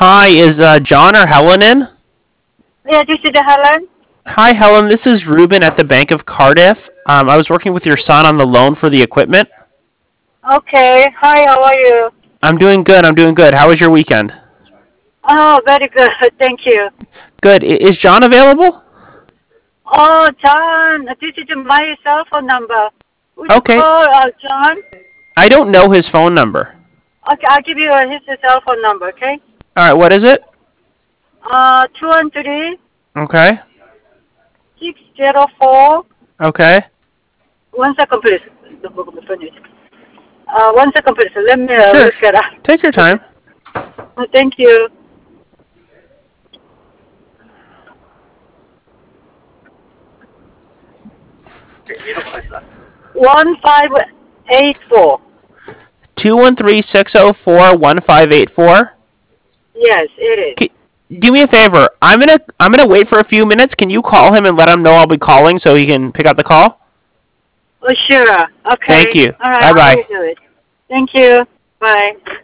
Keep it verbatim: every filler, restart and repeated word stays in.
Hi, is uh, John or Helen in? Yeah, this is Helen. Hi, Helen. This is Ruben at the Bank of Cardiff. Um, I was working with your son on the loan for the equipment. Okay. Hi, how are you? I'm doing good. I'm doing good. How was your weekend? Oh, very good. Thank you. Good. I- Is John available? Oh, John, this is my cell phone number. Would you Okay. call uh, John? I don't know his phone number. Okay, I'll give you uh, his cell phone number, okay? All right. What is it? Uh, two one three Okay. six zero four. Okay. One second, please. Uh, one second, please. Let me uh, Sure. look it up. Take your time. Uh, thank you. One five eight four. Two one three six zero four one five eight four. Yes, it is. Do me a favor. I'm gonna I'm gonna wait for a few minutes. Can you call him and let him know I'll be calling so he can pick up the call? Oh, sure. Okay. Thank you. All right, Bye I bye. will do it. Thank you. Bye.